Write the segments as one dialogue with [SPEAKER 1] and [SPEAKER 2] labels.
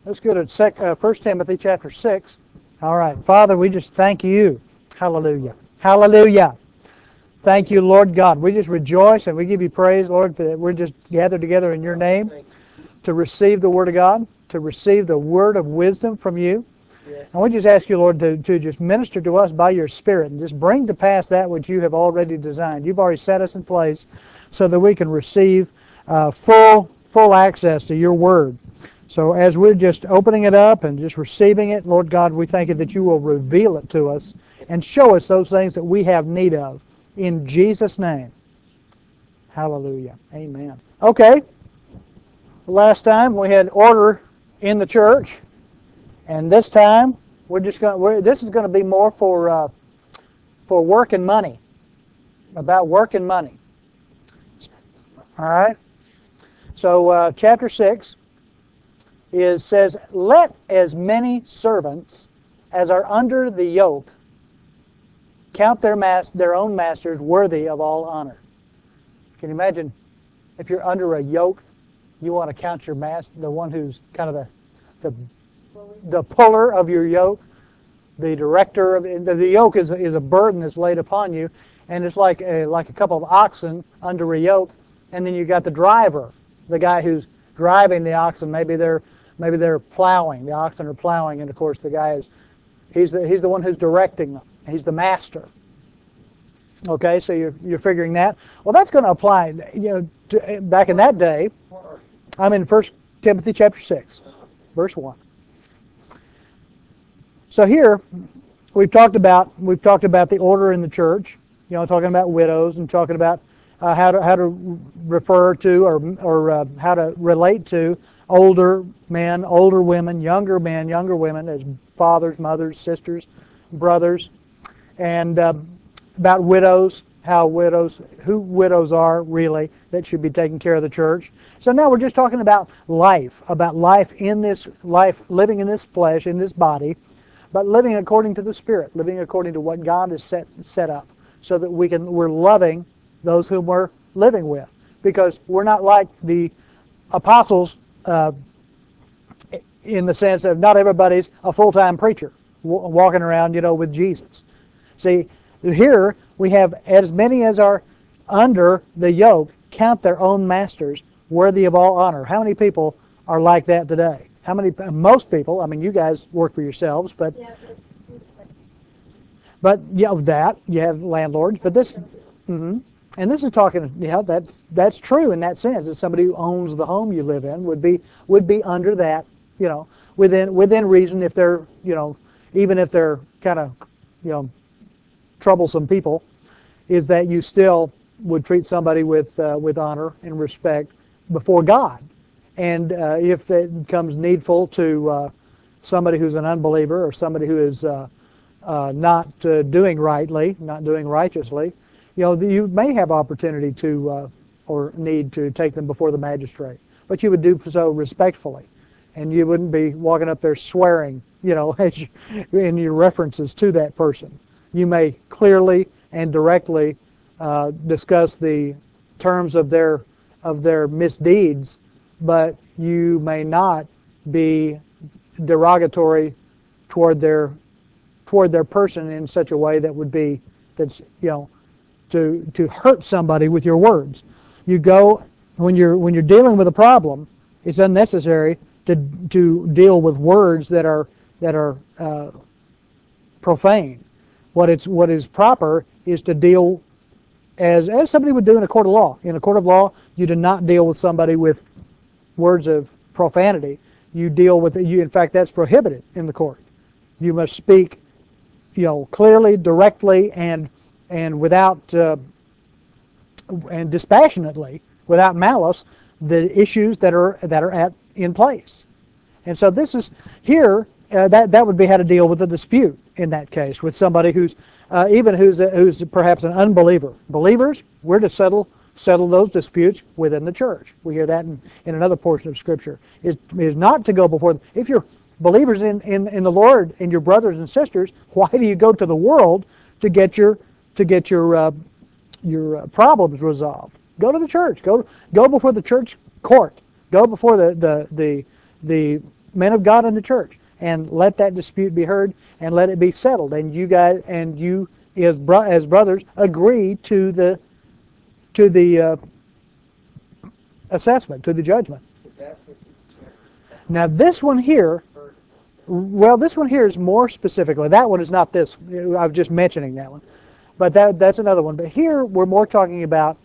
[SPEAKER 1] Let's go to 1 Timothy chapter 6. All right. Father, we just thank you. Hallelujah. Hallelujah. Thank you, Lord God. We just rejoice and we give you praise, Lord, that we're just gathered together in your name to receive the Word of God, to receive the word of wisdom from you. And we just ask you, Lord, to just minister to us by your Spirit and just bring to pass that which you have already designed. You've already set us in place so that we can receive full access to your Word. So as we're just opening it up and just receiving it, Lord God, we thank you that you will reveal it to us and show us those things that we have need of. In Jesus' name. Hallelujah. Amen. Okay. Last time we had order in the church, and this time this is going to be more for work and money, about work and money. All right. So chapter 6 says, "Let as many servants as are under the yoke count their own masters worthy of all honor." Can you imagine if you're under a yoke, you want to count your master, the one who's kind of the puller of your yoke, the director of the yoke is a burden that's laid upon you, and it's like a couple of oxen under a yoke, and then you got the driver, the guy who's driving the oxen. Maybe they're plowing. The oxen are plowing, and of course the guy he's the one who's directing them. He's the master. Okay, so you're figuring that. Well, that's going to apply, back in that day. I'm in 1 Timothy chapter 6, verse 1. So here we've talked about the order in the church. Talking about widows and talking about how to refer to or how to relate to older men, older women, younger women as fathers, mothers, sisters, brothers, and about widows, who widows are really that should be taking care of the church. So now we're just talking about life in this life, living in this flesh, in this body, but living according to the Spirit, living according to what God has set up, so that we're loving those whom we're living with, because we're not like the apostles in the sense of not everybody's a full-time preacher walking around, with Jesus. See, here we have as many as are under the yoke count their own masters worthy of all honor. How many people are like that today? Most people, you guys work for yourselves, but you have landlords, but this, and this is talking, that's true in that sense. That somebody who owns the home you live in would be under that, within reason, if they're, even if they're kind of, troublesome people, is that you still would treat somebody with honor and respect before God. And if it becomes needful to somebody who's an unbeliever or somebody who is not doing rightly, not doing righteously, you may have opportunity to or need to take them before the magistrate. But you would do so respectfully, and you wouldn't be walking up there swearing, in your references to that person. You may clearly and directly discuss the terms of their misdeeds, but you may not be derogatory toward their person in such a way to hurt somebody with your words. You go when you're dealing with a problem, it's unnecessary to deal with words that are profane. What is proper is to deal as somebody would do in a court of law. In a court of law, you do not deal with somebody with words of profanity. You deal with it. In fact, that's prohibited in the court. You must speak, clearly, directly, and without and dispassionately, without malice, the issues that are in place. And so this is here. That would be how to deal with a dispute in that case with somebody who's perhaps an unbeliever. Believers, we're to settle those disputes within the church. We hear that in another portion of Scripture. Is not to go before them. If you're believers in the Lord and your brothers and sisters, why do you go to the world to get your problems resolved? Go to the church. Go before the church court. Go before the men of God in the church, and let that dispute be heard, and let it be settled. And you as brothers agree to the assessment, to the judgment. Now this one here, this one here is more specifically. That one is not this. I was just mentioning that one, but that's another one. But here we're more talking about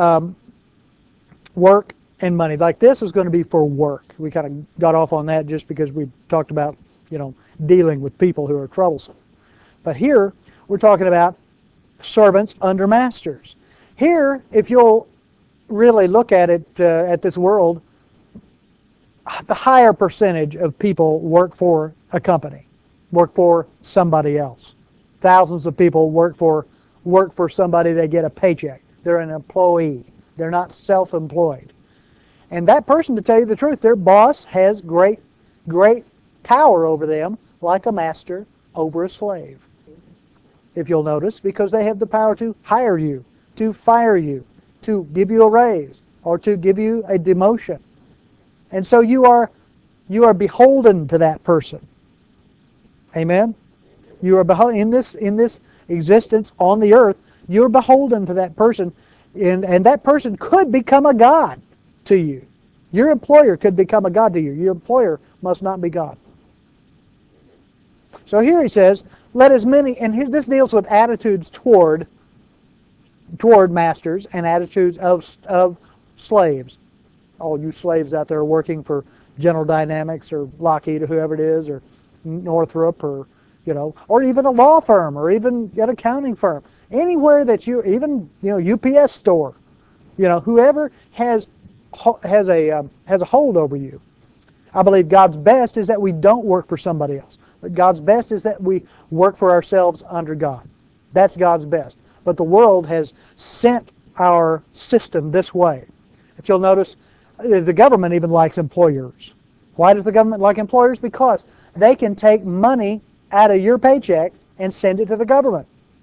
[SPEAKER 1] work and money. Like this is going to be for work. We kind of got off on that just because we talked about dealing with people who are troublesome. But here we're talking about servants under masters. Here, if you'll really look at it, at this world, the higher percentage of people work for a company, work for somebody else. Thousands of people work for somebody. They get a paycheck. They're an employee. They're not self-employed. And that person, to tell you the truth, their boss has great power over them, like a master over a slave. If you'll notice, because they have the power to hire you, to fire you, to give you a raise, or to give you a demotion. And so you are beholden to that person. Amen? You are beholden in this existence on the earth. You are beholden to that person, and that person could become a god to you. Your employer could become a god to you. Your employer must not be God. So here he says, let as many, and here this deals with attitudes toward masters and attitudes of slaves. All you slaves out there working for General Dynamics or Lockheed or whoever it is, or Northrop, or or even a law firm, or even an accounting firm, anywhere that even UPS store, whoever has a hold over you. I believe God's best is that we don't work for somebody else. But God's best is that we work for ourselves under God. That's God's best. But the world has sent our system this way. If you'll notice, the government even likes employers. Why does the government like employers? Because they can take money out of your paycheck and send it to the government.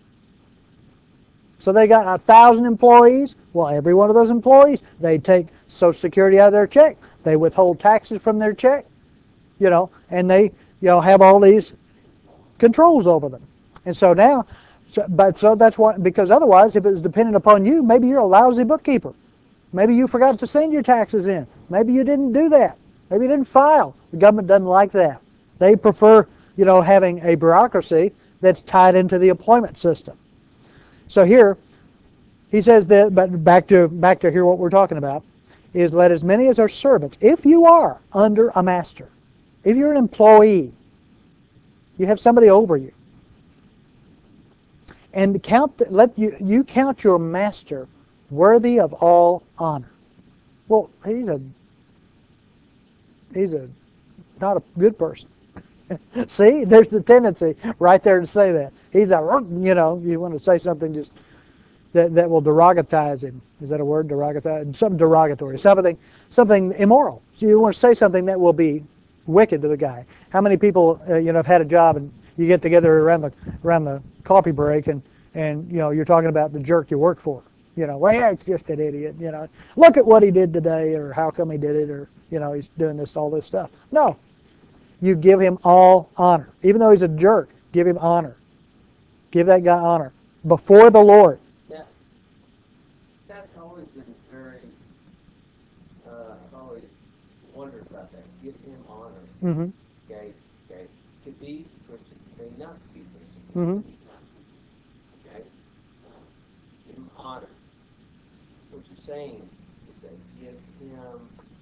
[SPEAKER 1] So they got 1,000 employees. Well, every one of those employees, they take Social Security out of their check. They withhold taxes from their check, and they have all these controls over them. And so now, so that's why, because otherwise, if it was dependent upon you, maybe you're a lousy bookkeeper. Maybe you forgot to send your taxes in. Maybe you didn't do that. Maybe you didn't file. The government doesn't like that. They prefer, having a bureaucracy that's tied into the employment system. So here, he says that, but back to here what we're talking about, is let as many as are servants. If you are under a master, if you're an employee, you have somebody over you, and let you count your master worthy of all honor. Well, he's not a good person. See, there's the tendency right there to say that. He's you want to say something just that will derogatize him. Is that a word? Derogatize? Something derogatory. Something immoral. So you want to say something that will be wicked to the guy. How many people have had a job and you get together around the coffee break and you're talking about the jerk you work for. Well, yeah, it's just an idiot. Look at what he did today, or how come he did it, or he's doing all this stuff. No, you give him all honor, even though he's a jerk. Give him honor. Give that guy honor before the Lord.
[SPEAKER 2] Yeah, that's always been very. I've always wondered about that. Give him honor.
[SPEAKER 1] Mm-hmm.
[SPEAKER 2] Guys, to be Christian, may not to be Christian.
[SPEAKER 1] Mm-hmm.
[SPEAKER 2] Okay, give him honor. What you're saying is that give him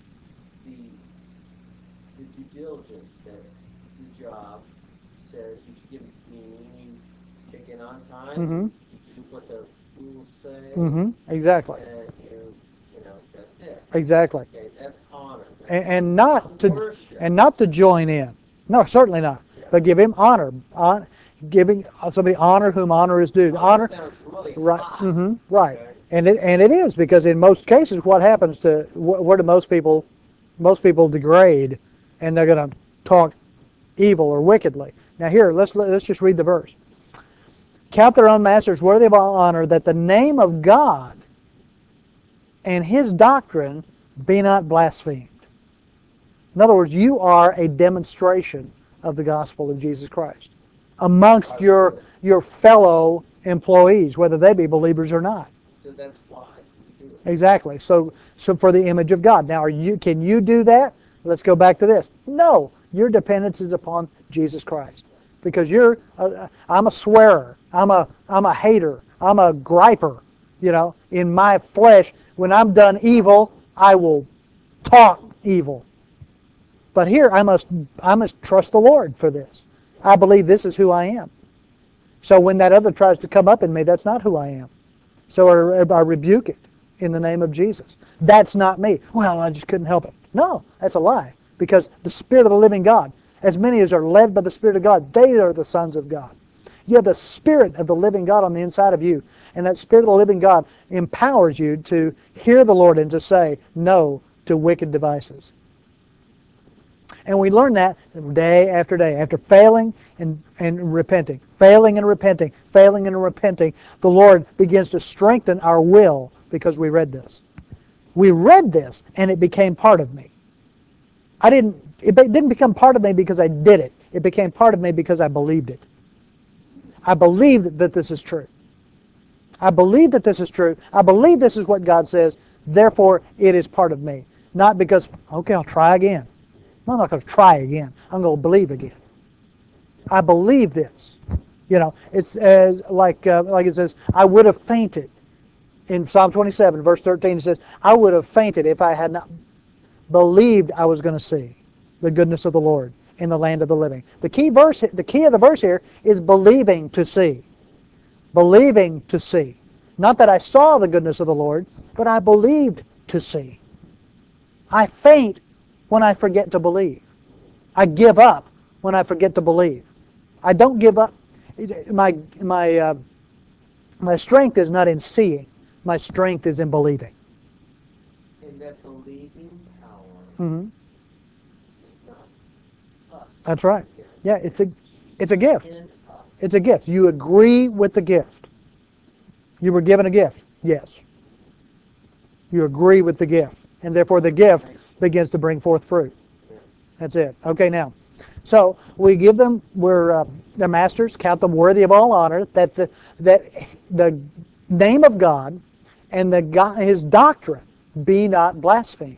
[SPEAKER 2] the due diligence that the job says you should give him. Meaning you check in on time.
[SPEAKER 1] Mm-hmm.
[SPEAKER 2] You do what the rules say.
[SPEAKER 1] Mm-hmm. Exactly.
[SPEAKER 2] And that's it.
[SPEAKER 1] Exactly.
[SPEAKER 2] Okay, that's honor.
[SPEAKER 1] And not to join in. No, certainly not.
[SPEAKER 2] Yeah.
[SPEAKER 1] But give him honor. Giving somebody honor whom honor is due. Honor.
[SPEAKER 2] Sounds really
[SPEAKER 1] Right.
[SPEAKER 2] high.
[SPEAKER 1] Mm-hmm. Right.
[SPEAKER 2] Okay.
[SPEAKER 1] And it is, because in most cases, what happens to where do most people degrade, and they're going to talk evil or wickedly. Now here, let's just read the verse. Count their own masters worthy of all honor, that the name of God and His doctrine be not blasphemed. In other words, you are a demonstration of the gospel of Jesus Christ amongst your fellow employees, whether they be believers or not.
[SPEAKER 2] So that's why you do it.
[SPEAKER 1] Exactly. So for the image of God. Now, can you do that? Let's go back to this. No, your dependence is upon Jesus Christ, because I'm a swearer. I'm a hater. I'm a griper. In my flesh, when I'm done evil, I will talk evil. But here, I must trust the Lord for this. I believe this is who I am. So when that other tries to come up in me, that's not who I am. So I rebuke it in the name of Jesus. That's not me. Well, I just couldn't help it. No, that's a lie. Because the Spirit of the living God, as many as are led by the Spirit of God, they are the sons of God. You have the Spirit of the living God on the inside of you. And that Spirit of the living God empowers you to hear the Lord and to say no to wicked devices. And we learn that day after day. After failing and repenting, failing and repenting, failing and repenting, the Lord begins to strengthen our will because we read this. We read this and it became part of me. It didn't become part of me because I did it. It became part of me because I believed it. I believed that this is true. I believe that this is true. I believe this is what God says. Therefore, it is part of me. Not because, okay, I'll try again. I'm not going to try again. I'm going to believe again. I believe this. It's like it says, I would have fainted. In Psalm 27, verse 13, it says, I would have fainted if I had not believed I was going to see the goodness of the Lord in the land of the living. The key of the verse here is believing to see. Believing to see. Not that I saw the goodness of the Lord, but I believed to see. I faint when I forget to believe. I give up when I forget to believe. I don't give up. My strength is not in seeing. My strength is in believing.
[SPEAKER 2] And that believing power
[SPEAKER 1] Mm-hmm.
[SPEAKER 2] is not us.
[SPEAKER 1] That's right. Yeah, it's a gift.
[SPEAKER 2] In us.
[SPEAKER 1] It's a gift. You agree with the gift. You were given a gift. Yes. You agree with the gift. And therefore the gift begins to bring forth fruit. That's it. Okay, now. So we give them, their masters, count them worthy of all honor, that the name of God and His doctrine be not blasphemed.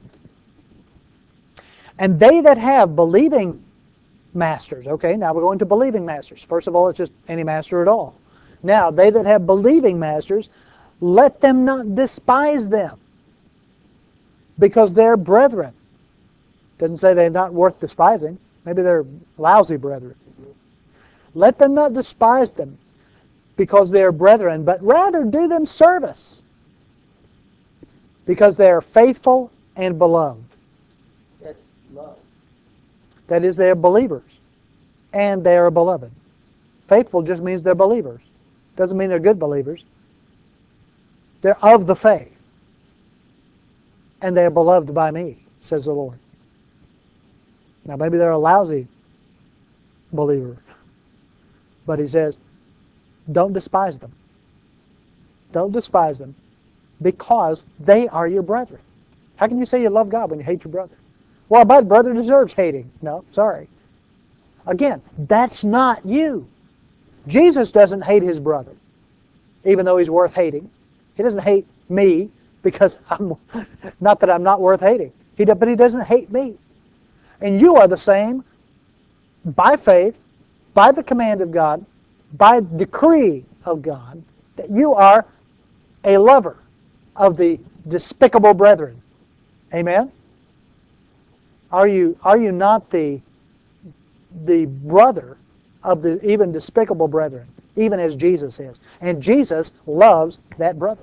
[SPEAKER 1] And they that have believing masters. Okay, now we're going to believing masters. First of all, it's just any master at all. Now, they that have believing masters, let them not despise them, because they're brethren. Doesn't say they're not worth despising. Maybe they're lousy brethren. Let them not despise them, because they are brethren, but rather do them service, because they are faithful and beloved.
[SPEAKER 2] That's love.
[SPEAKER 1] That is, they are believers, and they are beloved. Faithful just means they're believers. Doesn't mean they're good believers. They're of the faith, and they are beloved by me, says the Lord. Now, maybe they're a lousy believer, but He says, don't despise them. Don't despise them, because they are your brethren. How can you say you love God when you hate your brother? Well, my brother deserves hating. No, sorry. Again, that's not you. Jesus doesn't hate His brother, even though he's worth hating. He doesn't hate me because not that I'm not worth hating. But He doesn't hate me. And you are the same by faith, by the command of God, by decree of God, that you are a lover of the despicable brethren. Amen? Are you not the brother of the even despicable brethren, even as Jesus is? And Jesus loves that brother.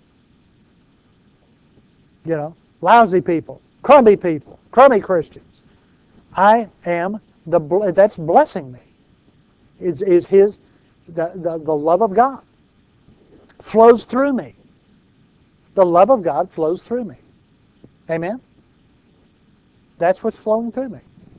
[SPEAKER 1] Lousy people, crummy Christians. I am that's blessing me. Is His the love of God flows through me. The love of God flows through me. Amen? That's what's flowing through me.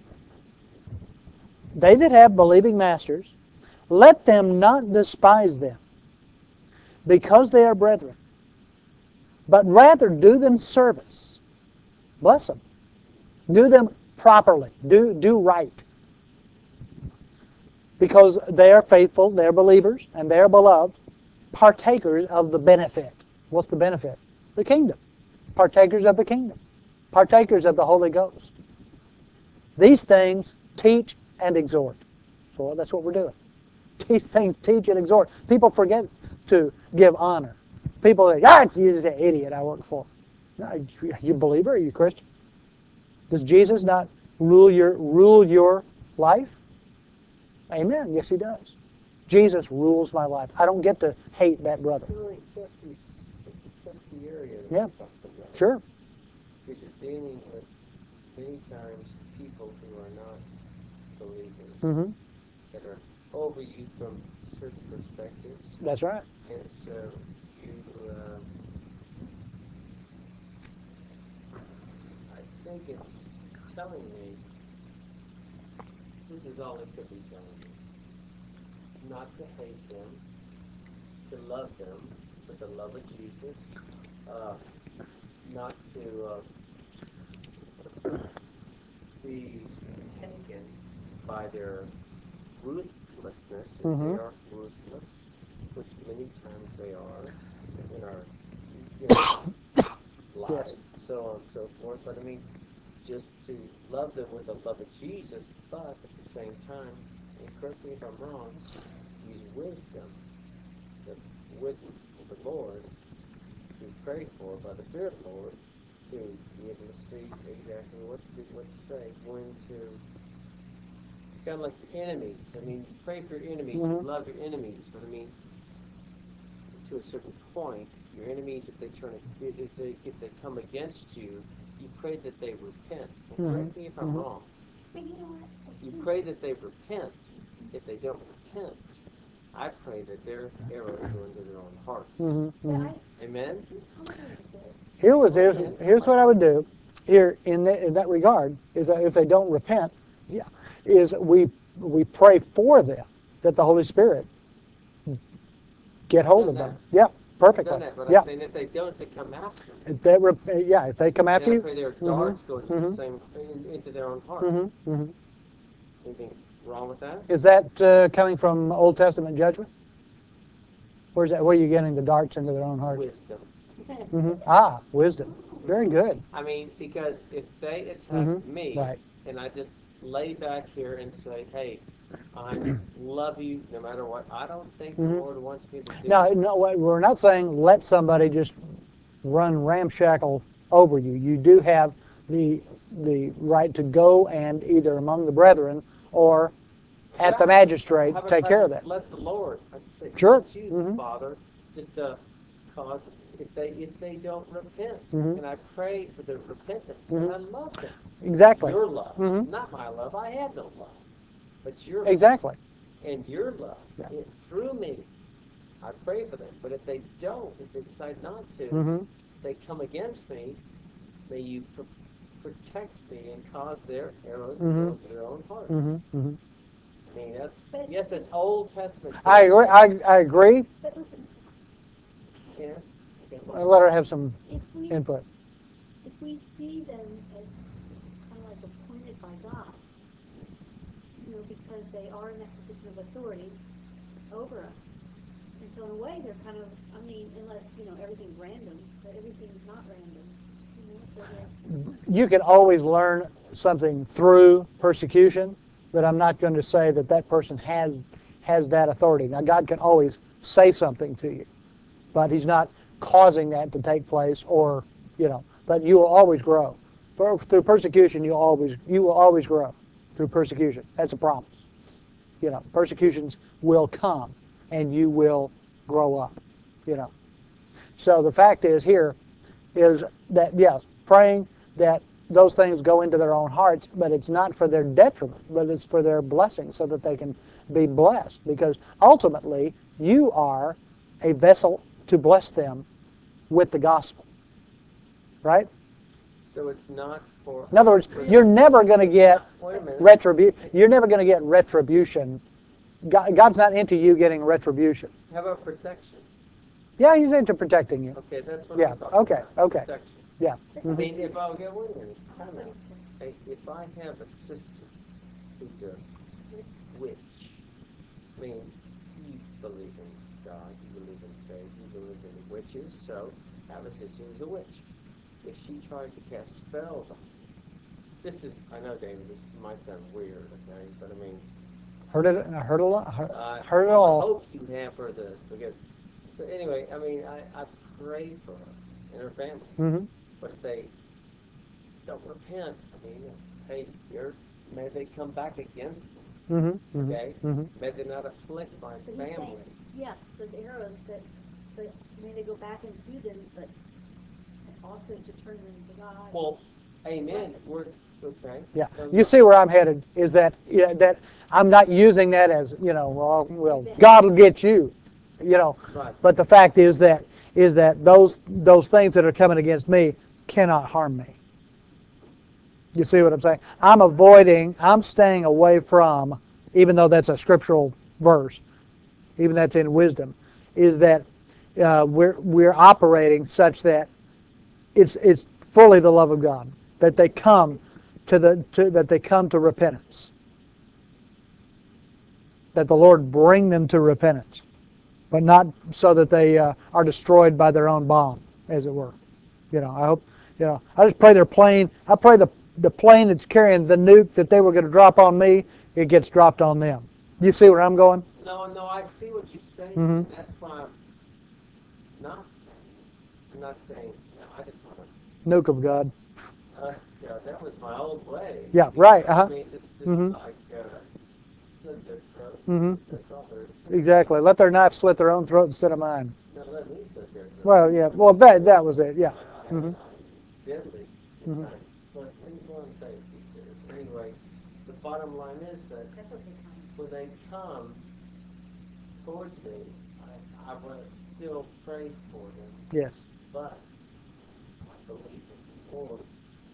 [SPEAKER 1] They that have believing masters, let them not despise them, because they are brethren, but rather do them service. Bless them. Do them properly, do right. Because they are faithful, they are believers, and they are beloved, partakers of the benefit. What's the benefit? The kingdom. Partakers of the kingdom. Partakers of the Holy Ghost. These things teach and exhort. So that's what we're doing. These things teach and exhort. People forget to give honor. People say, Jesus is an idiot I work for. No, are you a believer? Are you a Christian? Does Jesus not rule your life? Amen. Yes, He does. Jesus rules my life. I don't get to hate that brother.
[SPEAKER 2] It's really it's a testy area.
[SPEAKER 1] Yeah. Sure.
[SPEAKER 2] Because you're dealing with many times people who are not believers
[SPEAKER 1] Mm-hmm.
[SPEAKER 2] that are over you from certain perspectives.
[SPEAKER 1] That's right.
[SPEAKER 2] And so you, I think it's telling me, this is all it could be telling me, not to hate them, to love them with the love of Jesus, not to be taken by their ruthlessness, if
[SPEAKER 1] Mhm.
[SPEAKER 2] they are ruthless, which many times they are in our lives,
[SPEAKER 1] Yes.
[SPEAKER 2] so on and so forth. But I mean, just to love them with the love of Jesus, but at the same time, and correct me if I'm wrong, use wisdom, the wisdom of the Lord, to pray for by the Spirit of the Lord, to be able to see exactly what to say, when to. It's kind of like your enemies. I mean, you pray for your enemies, you
[SPEAKER 1] Mhm.
[SPEAKER 2] love your enemies, but I mean, to a certain point, your enemies, if they come against you, you pray that they repent. And correct me if I'm wrong.
[SPEAKER 3] But you know what?
[SPEAKER 2] You pray that they repent. If they don't repent, I pray that their arrows go into their own hearts.
[SPEAKER 1] Mhm.
[SPEAKER 3] But
[SPEAKER 1] Mhm.
[SPEAKER 2] Amen.
[SPEAKER 1] Here's what I would do. Here in that regard is that if they don't repent, is we pray for them that the Holy Spirit get hold of them. Yeah,
[SPEAKER 2] I've
[SPEAKER 1] perfectly.
[SPEAKER 2] done that, but
[SPEAKER 1] Yeah.
[SPEAKER 2] I'm saying if they don't, they come after me.
[SPEAKER 1] If they come after
[SPEAKER 2] And I
[SPEAKER 1] you.
[SPEAKER 2] pray their
[SPEAKER 1] Mhm.
[SPEAKER 2] darts go into
[SPEAKER 1] Mhm.
[SPEAKER 2] the same into their own heart.
[SPEAKER 1] Mhm. Mhm.
[SPEAKER 2] Anything wrong with that?
[SPEAKER 1] Is that coming from Old Testament judgment? Where's that? Where are you getting the darts into their own heart?
[SPEAKER 2] Wisdom.
[SPEAKER 1] Wisdom. Very good.
[SPEAKER 2] I mean, because if they attack
[SPEAKER 1] Mhm.
[SPEAKER 2] me,
[SPEAKER 1] Right.
[SPEAKER 2] and I just lay back here and say, "Hey, I love you no matter what," I don't think the
[SPEAKER 1] Mhm.
[SPEAKER 2] Lord wants me to do.
[SPEAKER 1] Now, no, we're not saying let somebody just run ramshackle over you. You do have the right to go and either among the brethren or at the magistrate take care of that.
[SPEAKER 2] Let the Lord. I say,
[SPEAKER 1] Sure.
[SPEAKER 2] let you,
[SPEAKER 1] Mhm.
[SPEAKER 2] Father, just cause if they don't repent,
[SPEAKER 1] Mhm.
[SPEAKER 2] and I pray for their repentance,
[SPEAKER 1] Mhm.
[SPEAKER 2] and I love them.
[SPEAKER 1] Exactly.
[SPEAKER 2] Your love,
[SPEAKER 1] Mhm.
[SPEAKER 2] not my love. I have no love, but your
[SPEAKER 1] Exactly.
[SPEAKER 2] love, and your love through me. I pray for them. But if they don't, if they decide not to,
[SPEAKER 1] Mhm.
[SPEAKER 2] they come against me. May you protect me and cause their arrows to go
[SPEAKER 1] Mhm.
[SPEAKER 2] into their own hearts.
[SPEAKER 1] Mhm. Mhm.
[SPEAKER 2] I mean, that's Old Testament.
[SPEAKER 1] I agree. I agree.
[SPEAKER 3] But listen,
[SPEAKER 2] Yeah.
[SPEAKER 1] I'll let her have some
[SPEAKER 3] if we
[SPEAKER 1] input.
[SPEAKER 3] if we see them as kind of like appointed by God, because they are in that position of authority over us, and so in a way they're kind of, I mean, unless everything's random, but everything's not random, so they're.
[SPEAKER 1] You can always learn something through persecution, but I'm not going to say that that person has that authority. Now, God can always say something to you, but He's not causing that to take place, or But you will always grow through persecution. You will always grow through persecution. That's a promise. Persecutions will come, and you will grow up. So the fact is here is that, yes, praying that those things go into their own hearts, but it's not for their detriment, but it's for their blessing so that they can be blessed. Because ultimately, you are a vessel to bless them with the gospel. Right?
[SPEAKER 2] So it's not for.
[SPEAKER 1] In other words, you're never going to get
[SPEAKER 2] Wait a minute.
[SPEAKER 1] retribution. You're never going to get retribution. God's not into you getting retribution.
[SPEAKER 2] How about protection?
[SPEAKER 1] Yeah, He's into protecting you.
[SPEAKER 2] Okay, that's what
[SPEAKER 1] Yeah.
[SPEAKER 2] I'm talking
[SPEAKER 1] Okay.
[SPEAKER 2] about.
[SPEAKER 1] Okay.
[SPEAKER 2] Protection.
[SPEAKER 1] Yeah.
[SPEAKER 2] I mean, if I'll get wait a minute, time out. if I have a sister who's a witch, I mean, you believe in God, you believe in Satan, you believe in witches, so I have a sister who's a witch. If she tries to cast spells on me, this is, I know, David, this might sound weird, okay, but I mean,
[SPEAKER 1] Heard it. I heard a lot. Heard it
[SPEAKER 2] I
[SPEAKER 1] all.
[SPEAKER 2] hope you have heard this, because, so anyway, I mean, I pray for her and her family,
[SPEAKER 1] Mm-hmm.
[SPEAKER 2] but if they don't repent, I mean, hey, may they come back against them.
[SPEAKER 1] Mm-hmm. Mm-hmm.
[SPEAKER 2] Okay?
[SPEAKER 1] Mm-hmm.
[SPEAKER 2] May they not afflict my
[SPEAKER 3] But he's
[SPEAKER 2] family.
[SPEAKER 3] saying, yeah, those arrows that, but may they go back into them, but also to turn them to God.
[SPEAKER 2] Well, amen. We're okay.
[SPEAKER 1] Yeah. You see where I'm headed? Is that that I'm not using that as well, God will get you,
[SPEAKER 2] Right.
[SPEAKER 1] But the fact is that those things that are coming against me cannot harm me. You see what I'm saying? I'm staying away from, even though that's a scriptural verse, even that's in wisdom, is that we're operating such that it's fully the love of God, that they come that they come to repentance, that the Lord bring them to repentance, but not so that they are destroyed by their own bomb, as it were. I hope. I just pray their plane. I pray the plane that's carrying the nuke that they were going to drop on me, it gets dropped on them. You see where I'm going?
[SPEAKER 2] No, I see what you're saying.
[SPEAKER 1] Mm-hmm.
[SPEAKER 2] That's why I'm not saying. I'm not saying. I just want to.
[SPEAKER 1] Nuke of God.
[SPEAKER 2] That was my old way.
[SPEAKER 1] Yeah. Right.
[SPEAKER 2] I mean, just
[SPEAKER 1] Mm-hmm.
[SPEAKER 2] like slit their throat.
[SPEAKER 1] Mm-hmm.
[SPEAKER 2] That's all there is.
[SPEAKER 1] Exactly. Let their knife slit their own throat instead of mine.
[SPEAKER 2] No, let me slit their throat.
[SPEAKER 1] Well, yeah. Well, that was it. Yeah. Mm-hmm.
[SPEAKER 2] Deadly.
[SPEAKER 1] Mm-hmm.
[SPEAKER 2] But one thing, anyway, the bottom line is that
[SPEAKER 3] That's okay, Connie.
[SPEAKER 2] when they come towards me, I want to still pray for them,
[SPEAKER 1] Yes.
[SPEAKER 2] but I believe that the Lord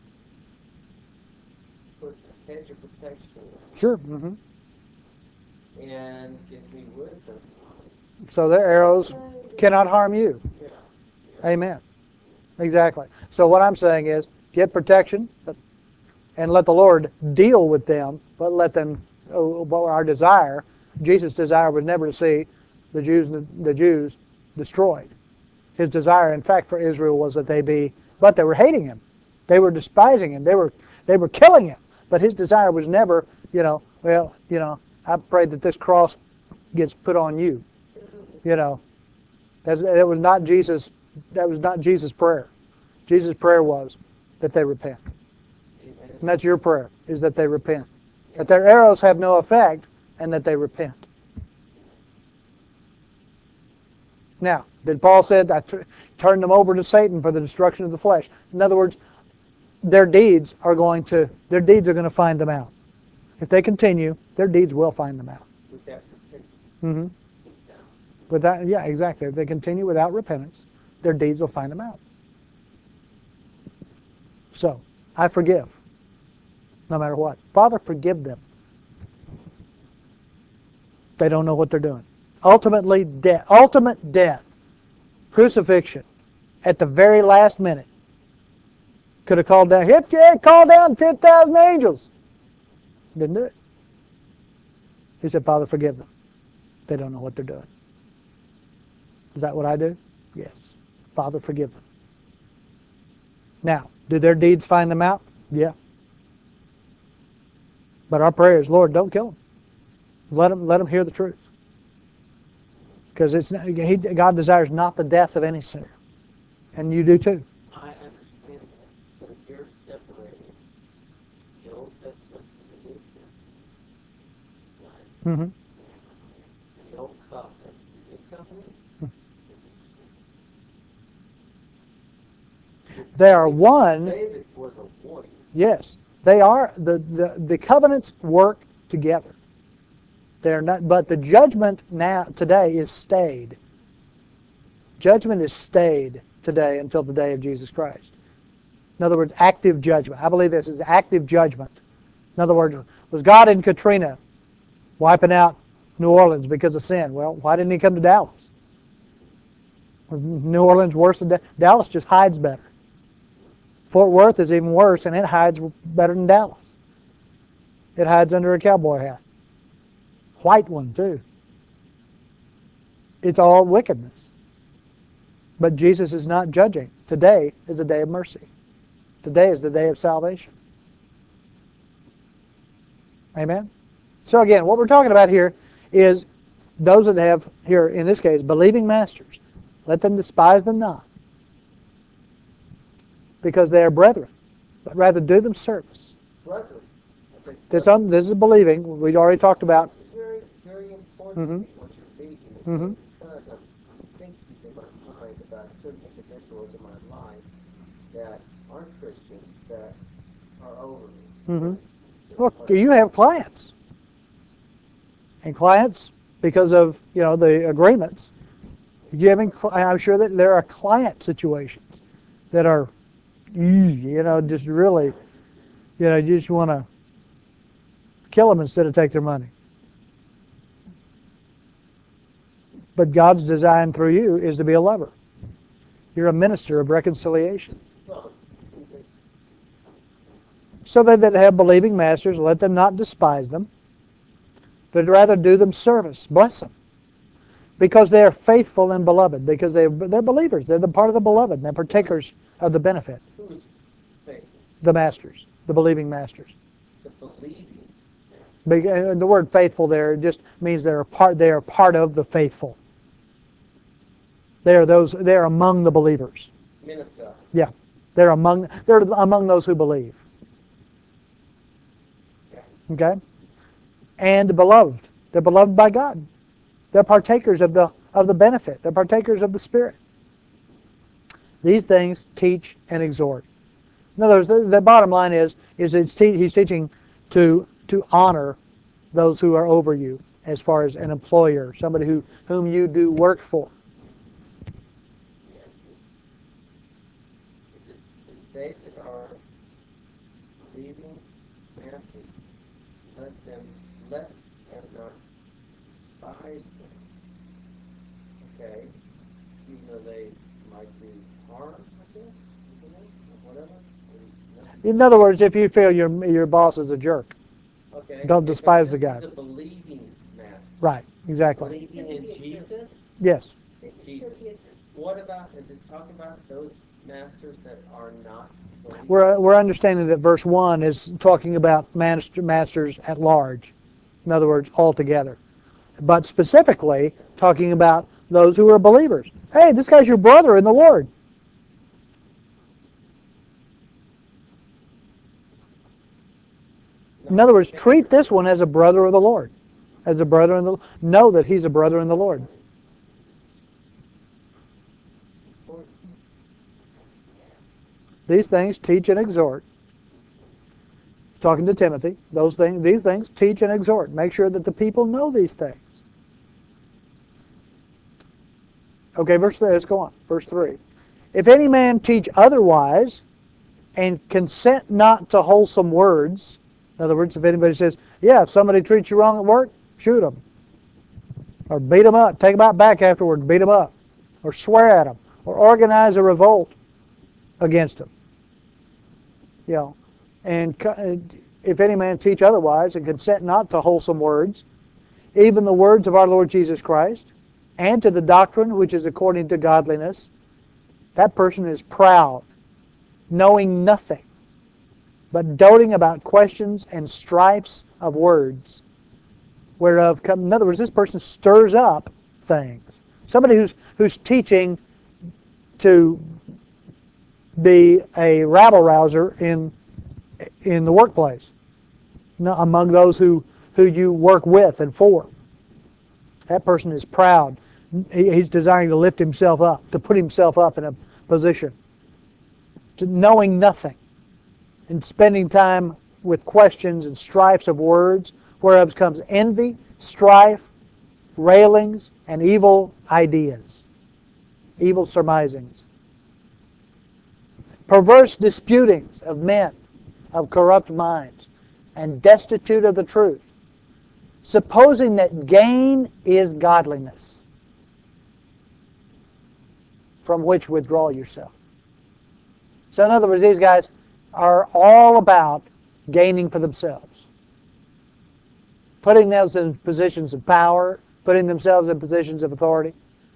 [SPEAKER 2] puts a hedge of protection
[SPEAKER 1] Sure. Mm-hmm.
[SPEAKER 2] and gives me wisdom.
[SPEAKER 1] So their arrows cannot harm you.
[SPEAKER 2] Yeah.
[SPEAKER 1] Amen. Exactly. So what I'm saying is, get protection, and let the Lord deal with them, but let them. Our desire, Jesus' desire, was never to see the Jews destroyed. His desire, in fact, for Israel was that they be, but they were hating him, they were despising him, they were killing him. But his desire was never, I pray that this cross gets put on you. That was not Jesus. That was not Jesus' prayer. Jesus' prayer was that they repent. And that's your prayer, is that they repent. That their arrows have no effect, and that they repent. Now, did Paul said, I turned them over to Satan for the destruction of the flesh. In other words, their deeds are going to find them out. If they continue, their deeds will find them out.
[SPEAKER 2] With that repentance.
[SPEAKER 1] Mm-hmm. With that, yeah, exactly. If they continue without repentance, their deeds will find them out. So, I forgive, no matter what. Father, forgive them. They don't know what they're doing. Ultimate death, crucifixion, at the very last minute. Could have called down, called down 10,000 angels. Didn't do it. He said, Father, forgive them. They don't know what they're doing. Is that what I do? Yes. Father, forgive them. Now, do their deeds find them out? Yeah. But our prayer is, Lord, don't kill them. Let them hear the truth. Because God desires not the death of any sinner. And you do too.
[SPEAKER 2] I understand that. So you're separating the Old Testament from the New Testament. Right?
[SPEAKER 1] Mm-hmm.
[SPEAKER 2] The Old Covenant, the New Covenant.
[SPEAKER 1] They are one.
[SPEAKER 2] David was a warrior.
[SPEAKER 1] Yes. They are. The covenants work together. They're not, but the judgment now today is stayed. Judgment is stayed today until the day of Jesus Christ. In other words, active judgment. I believe this is active judgment. In other words, was God in Katrina wiping out New Orleans because of sin? Well, why didn't he come to Dallas? Was New Orleans worse than Dallas? Just hides better. Fort Worth is even worse, and it hides better than Dallas. It hides under a cowboy hat. White one, too. It's all wickedness. But Jesus is not judging. Today is a day of mercy. Today is the day of salvation. Amen? So again, what we're talking about here is those that have, here in this case, believing masters. Let them despise them not, because they are brethren, but rather do them service.
[SPEAKER 2] Brethren.
[SPEAKER 1] This is believing. We'd already talked about.
[SPEAKER 2] It's very, very important what you're thinking. Because I'm thinking in my mind about certain individuals in my life that aren't Christians that are over me.
[SPEAKER 1] Look, you have clients. And clients, because of the agreements, I'm sure that there are client situations that are, just really, you just want to kill them instead of take their money. But God's design through you is to be a lover. You're a minister of reconciliation. So they that have believing masters, let them not despise them, but rather do them service. Bless them. Because they are faithful and beloved. Because they're believers. They're the part of the beloved. And they're partakers of the benefit.
[SPEAKER 2] Who's faithful?
[SPEAKER 1] The masters. The believing masters.
[SPEAKER 2] The believing.
[SPEAKER 1] The word faithful there just means they are part of the faithful. They are among the believers.
[SPEAKER 2] Men of God.
[SPEAKER 1] Yeah. They're among those who believe. Okay? And beloved. They're beloved by God. They're partakers of the benefit. They're partakers of the Spirit. These things teach and exhort. In other words, the bottom line is he's teaching to honor those who are over you as far as an employer, somebody whom you do work for.
[SPEAKER 2] They that are believing masters, let them not despise them. Okay? Even though they might do harm, I guess, or whatever.
[SPEAKER 1] In other words, if you feel your boss is a jerk,
[SPEAKER 2] okay.
[SPEAKER 1] Don't despise the guy.
[SPEAKER 2] He's a believing master.
[SPEAKER 1] Right, exactly.
[SPEAKER 2] Believing in Jesus?
[SPEAKER 1] Yes.
[SPEAKER 2] In Jesus. What about, is it talking about those masters that are not believing?
[SPEAKER 1] We're understanding that verse 1 is talking about masters at large. In other words, altogether. But specifically talking about those who are believers. Hey, this guy's your brother in the Lord. In other words, treat this one as a brother of the Lord. As a brother in the know that he's a brother in the Lord. These things teach and exhort. Talking to Timothy, these things teach and exhort. Make sure that the people know these things. Okay, verse 3, let's go on. Verse 3. If any man teach otherwise, and consent not to wholesome words, in other words, if anybody says, yeah, if somebody treats you wrong at work, shoot them. Or beat them up. Take them out back afterward and beat them up. Or swear at them. Or organize a revolt against them. And if any man teach otherwise and consent not to wholesome words, even the words of our Lord Jesus Christ, and to the doctrine which is according to godliness, that person is proud, knowing nothing, but doting about questions and strifes of words, whereof come. In other words, this person stirs up things. Somebody who's teaching to be a rabble-rouser in the workplace, among those who you work with and for. That person is proud. He's desiring to lift himself up, to put himself up in a position, to knowing nothing, and spending time with questions and strifes of words, whereof comes envy, strife, railings, and evil ideas, evil surmisings. Perverse disputings of men of corrupt minds, and destitute of the truth, supposing that gain is godliness, from which withdraw yourself. So in other words, these guys are all about gaining for themselves. Putting themselves in positions of power, putting themselves in positions of authority.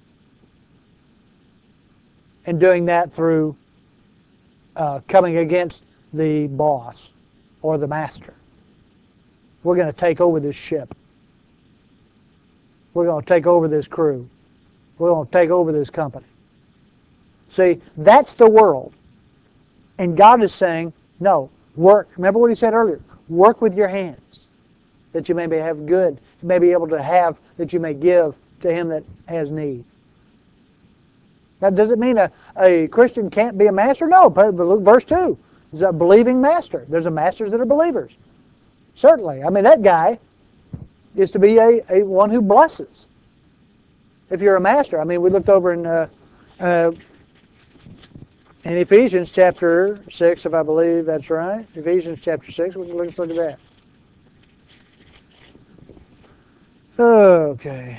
[SPEAKER 1] And doing that through coming against the boss or the master. We're going to take over this ship. We're going to take over this crew. We're going to take over this company. See, that's the world. And God is saying, no, work. Remember what he said earlier. Work with your hands that you may have good, you may be able to have, that you may give to him that has need. Now, does it mean a Christian can't be a master? No. Verse 2 is a believing master. There's a masters that are believers. Certainly. I mean, that guy is to be a one who blesses. If you're a master. I mean, we looked over in Ephesians chapter 6, if I believe that's right. Ephesians chapter 6. Let's look at that. Okay.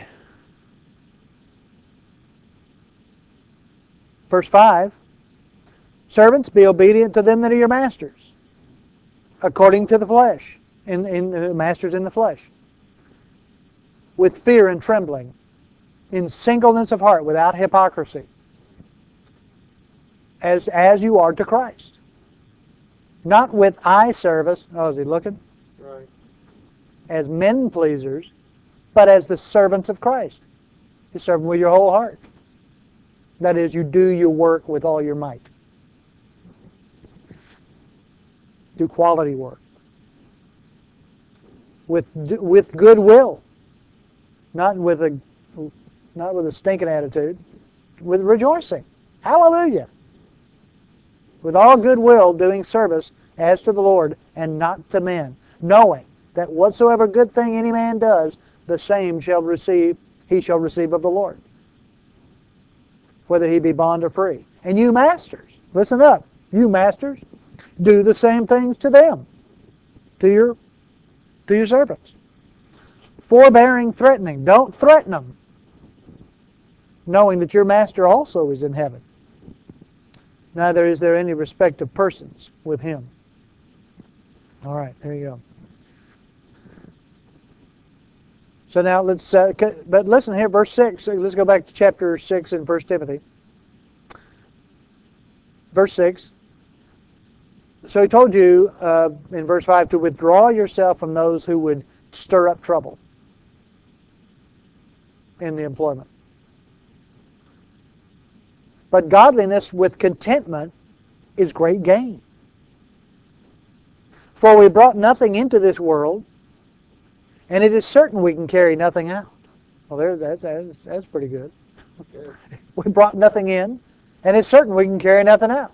[SPEAKER 1] Verse 5. Servants, be obedient to them that are your masters, according to the flesh, in masters in the flesh, with fear and trembling, in singleness of heart, without hypocrisy, as you are to Christ. Not with eye service. Oh, is he looking?
[SPEAKER 2] Right.
[SPEAKER 1] As men pleasers, but as the servants of Christ. You serve him with your whole heart. That is, you do your work with all your might. Do quality work. With goodwill. Not with a stinking attitude. With rejoicing. Hallelujah. With all goodwill, doing service as to the Lord and not to men, knowing that whatsoever good thing any man does, the same he shall receive of the Lord, whether he be bond or free. And you masters, listen up, you masters, do the same things to them, to your servants. Forbearing, threatening. Don't threaten them, knowing that your master also is in heaven. Neither is there any respect of persons with him. All right, there you go. So now let's, but listen here, verse 6. Let's go back to chapter 6 in 1 Timothy. Verse 6. So he told you in verse 5 to withdraw yourself from those who would stir up trouble in the employment. But godliness with contentment is great gain. For we brought nothing into this world, and it is certain we can carry nothing out. Well, that's pretty good. We brought nothing in, and it's certain we can carry nothing out.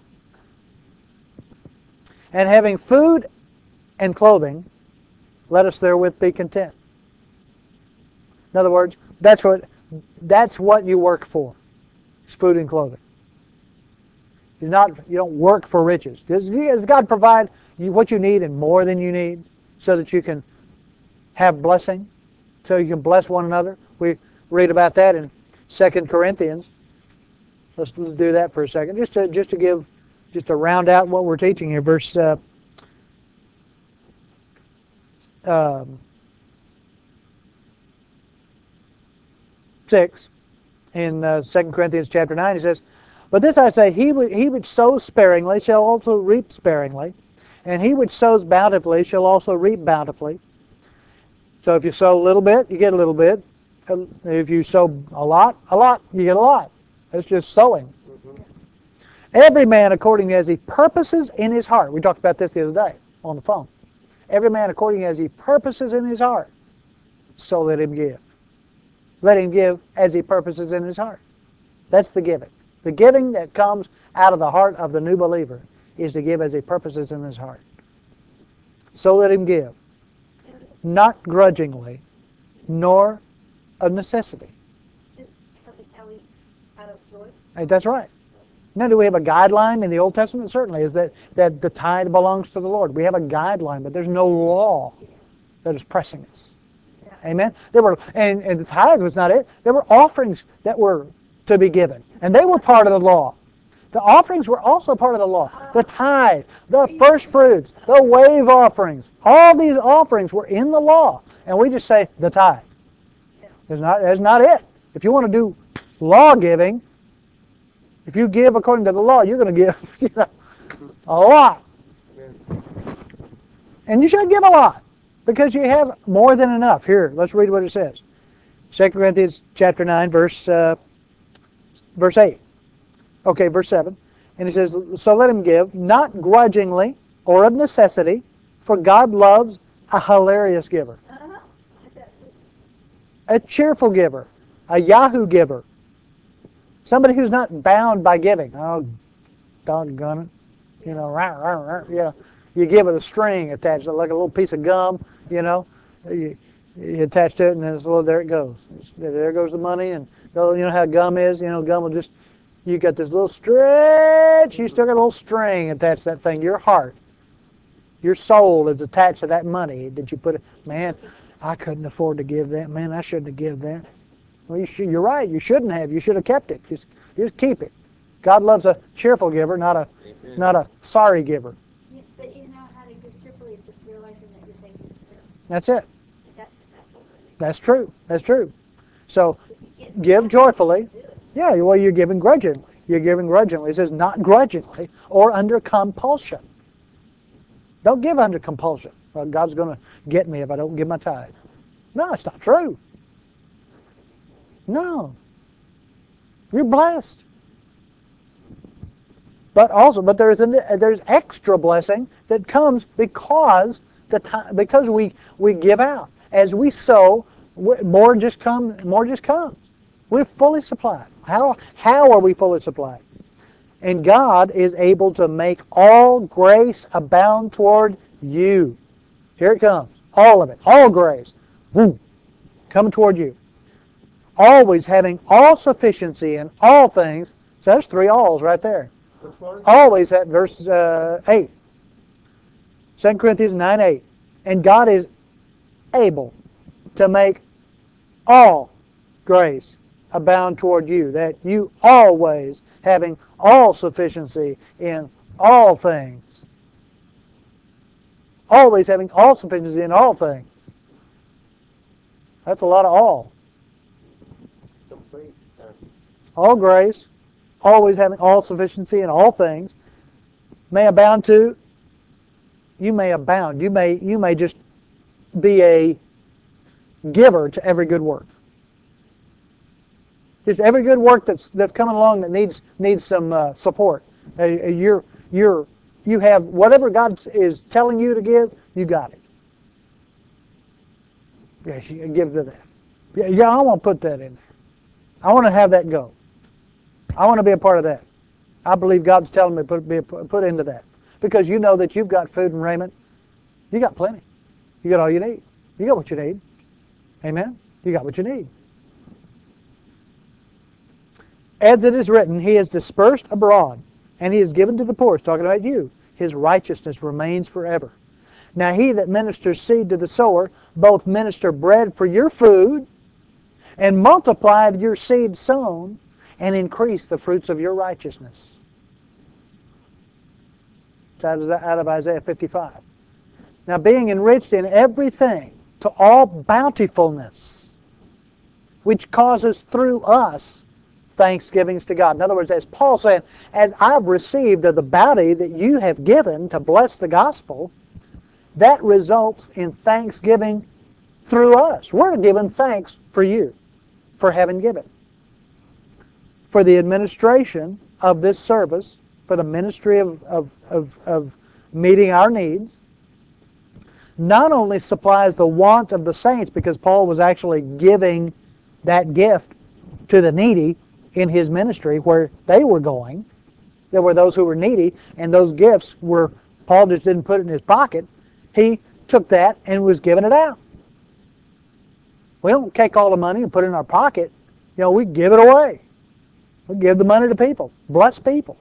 [SPEAKER 1] And having food and clothing, let us therewith be content. In other words, that's what you work for. It's food and clothing. You don't work for riches. Does God provide you what you need and more than you need so that you can have blessing, so you can bless one another? We read about that in 2 Corinthians. Let's do that for a second, just to round out what we're teaching here. Verse 6 in 2 Corinthians chapter 9, he says, "But this I say, he which sows sparingly shall also reap sparingly, and he which sows bountifully shall also reap bountifully." So if you sow a little bit, you get a little bit. If you sow a lot, you get a lot. It's just sowing. Mm-hmm. Every man according as he purposes in his heart. We talked about this the other day on the phone. Every man according as he purposes in his heart, so let him give. Let him give as he purposes in his heart. That's the giving. The giving that comes out of the heart of the new believer is to give as he purposes in his heart. So let him give. Not grudgingly, nor of necessity.
[SPEAKER 3] Just telling out of joy.
[SPEAKER 1] That's right. Now, do we have a guideline in the Old Testament? Certainly, is that the tithe belongs to the Lord. We have a guideline, but there's no law that is pressing us. Yeah. Amen? And the tithe was not it. There were offerings that were to be given, and they were part of the law. The offerings were also part of the law. The tithe, the first fruits, the wave offerings. All these offerings were in the law. And we just say the tithe. That's not it. If you want to do law giving, if you give according to the law, you're going to give a lot. And you should give a lot because you have more than enough. Here, let's read what it says. 2 Corinthians chapter 9, verse 8. Okay, verse 7. And he says, so let him give, not grudgingly or of necessity, for God loves a hilarious giver, a cheerful giver, a Yahoo giver, somebody who's not bound by giving. Oh, doggone it. You know, you give it a string attached, like a little piece of gum, you know. You attach to it, and then there it goes. There goes the money, and you know how gum is? You know, gum will just, you got this little stretch, you still got a little string attached to that thing. Your heart, your soul is attached to that money that you put it. Man, I couldn't afford to give that. Man, I shouldn't have given that. Well, you're right. You shouldn't have. You should have kept it. Just keep it. God loves a cheerful giver, not a sorry giver.
[SPEAKER 3] Yeah, but you know how to give cheerfully is just realizing that you're thankful for it.
[SPEAKER 1] That's it.
[SPEAKER 3] That's
[SPEAKER 1] true. That's true. So give joyfully. Yeah, well, you're giving grudgingly. You're giving grudgingly. It says not grudgingly or under compulsion. Don't give under compulsion. Well, God's going to get me if I don't give my tithe. No, it's not true. No. You're blessed. But there's extra blessing that comes because we give out. As we sow, more just comes. We're fully supplied. How are we fully supplied? And God is able to make all grace abound toward you. Here it comes. All of it. All grace. Boom. Coming toward you. Always having all sufficiency in all things. So there's 3 alls right there. Always at verse 8. 2 Corinthians 9:8. And God is able to make all grace abound toward you, that you always having all sufficiency in all things. Always having all sufficiency in all things. That's a lot of all.
[SPEAKER 2] Complete.
[SPEAKER 1] All grace, always having all sufficiency in all things, may abound to. You may abound. You may just be a giver to every good work. Just every good work that's coming along that needs some support. You have whatever God is telling you to give. You got it. Yes, you give to that. Yeah, I want to put that in there. I want to have that go. I want to be a part of that. I believe God's telling me to put into that. Because you know that you've got food and raiment. You got plenty. You got all you need. You got what you need. Amen? You got what you need. As it is written, He is dispersed abroad, and He is given to the poor. It's talking about you. His righteousness remains forever. Now He that ministers seed to the sower, both minister bread for your food, and multiply your seed sown, and increase the fruits of your righteousness. It's out of Isaiah 55. Now being enriched in everything to all bountifulness, which causes through us thanksgivings to God. In other words, as Paul said, as I've received of the bounty that you have given to bless the gospel, that results in thanksgiving through us. We're giving thanks for you, for having given. For the administration of this service, for the ministry of meeting our needs, not only supplies the want of the saints, because Paul was actually giving that gift to the needy in his ministry where they were going. There were those who were needy, and those gifts were, Paul just didn't put it in his pocket. He took that and was giving it out. We don't take all the money and put it in our pocket. You know, we give it away. We give the money to people. Bless people.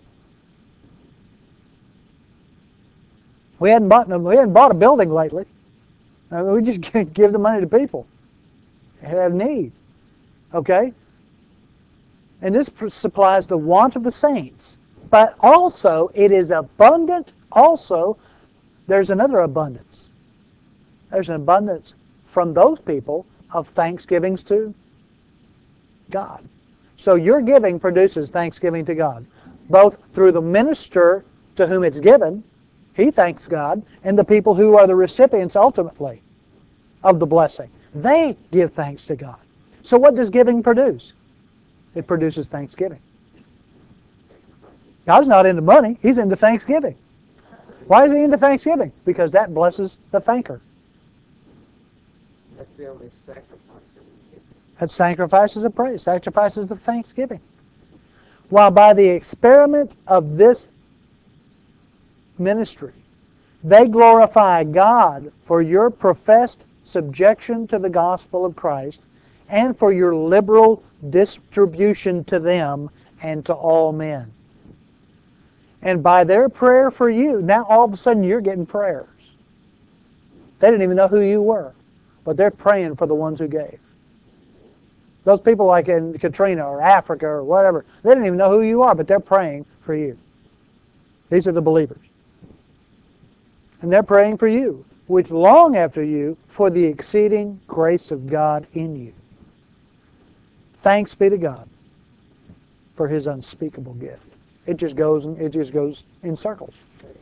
[SPEAKER 1] We hadn't bought a building lately. We just give the money to people who have need. Okay? And this supplies the want of the saints. But also, it is abundant. Also, there's another abundance. There's an abundance from those people of thanksgivings to God. So your giving produces thanksgiving to God, both through the minister to whom it's given, he thanks God, and the people who are the recipients ultimately of the blessing. They give thanks to God. So what does giving produce? It produces thanksgiving. God's not into money. He's into thanksgiving. Why is he into thanksgiving? Because that blesses the thanker.
[SPEAKER 2] That's the only sacrifice that we give.
[SPEAKER 1] That sacrifices of praise, sacrifices of thanksgiving. While by the experiment of this ministry, they glorify God for your professed subjection to the gospel of Christ and for your liberal distribution to them and to all men. And by their prayer for you, now all of a sudden you're getting prayers. They didn't even know who you were, but they're praying for the ones who gave. Those people like in Katrina or Africa or whatever, they didn't even know who you are, but they're praying for you. These are the believers. And they're praying for you, which long after you for the exceeding grace of God in you. Thanks be to God for his unspeakable gift. It just goes in circles.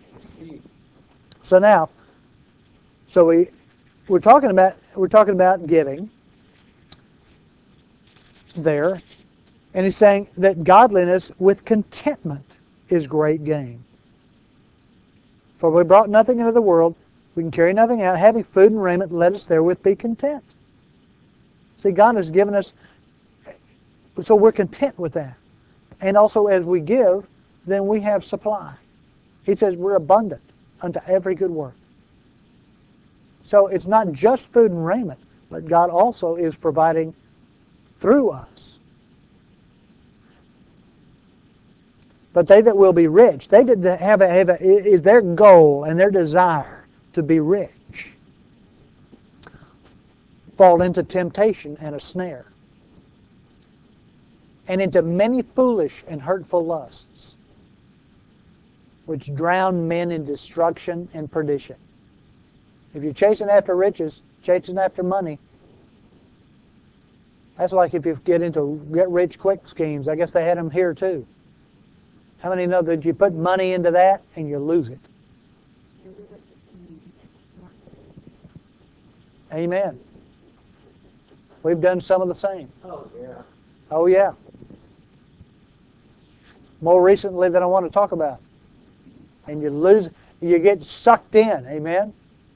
[SPEAKER 1] So now, we're talking about giving there, and he's saying that godliness with contentment is great gain. For we brought nothing into the world, we can carry nothing out, having food and raiment, let us therewith be content. See, God has given us, so we're content with that. And also as we give, then we have supply. He says we're abundant unto every good work. So it's not just food and raiment, but God also is providing through us. But they that will be rich, they that is their goal and their desire to be rich, fall into temptation and a snare, and into many foolish and hurtful lusts, which drown men in destruction and perdition. If you're chasing after riches, chasing after money, that's like if you get into get-rich-quick schemes. I guess they had them here too. How many know that you put money into that and you lose it? Amen. We've done some of the same.
[SPEAKER 2] Oh, yeah.
[SPEAKER 1] Oh, yeah. More recently than I want to talk about. And you get sucked in. Amen?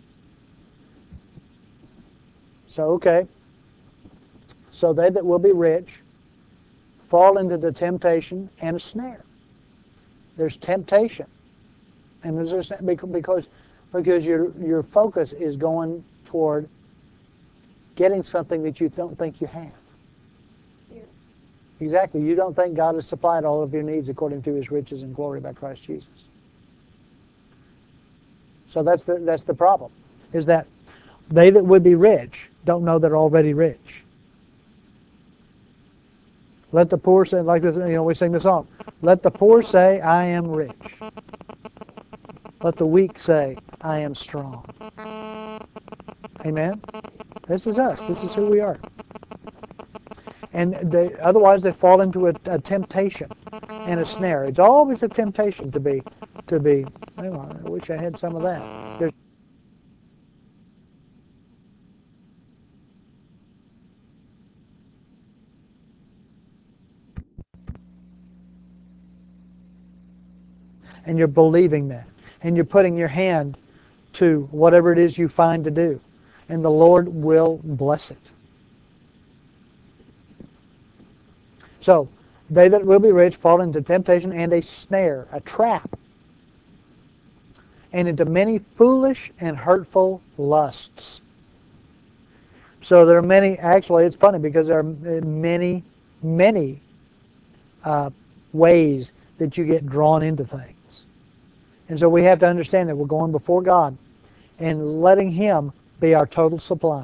[SPEAKER 1] So, okay. So they that will be rich fall into the temptation and a snare. There's temptation. And there's because your focus is going toward getting something that you don't think you have.
[SPEAKER 3] Fear.
[SPEAKER 1] Exactly. You don't think God has supplied all of your needs according to his riches and glory by Christ Jesus. So that's the problem, is that they that would be rich don't know they're already rich. Let the poor say, like this, we sing the song, let the poor say, I am rich. Let the weak say, I am strong. Amen? This is us. This is who we are. And otherwise they fall into a temptation and a snare. It's always a temptation to be. Well, I wish I had some of that. And you're believing that. And you're putting your hand to whatever it is you find to do. And the Lord will bless it. So, they that will be rich fall into temptation and a snare, a trap, and into many foolish and hurtful lusts. So there are many, actually it's funny because there are many ways that you get drawn into things. And so we have to understand that we're going before God and letting him be our total supply.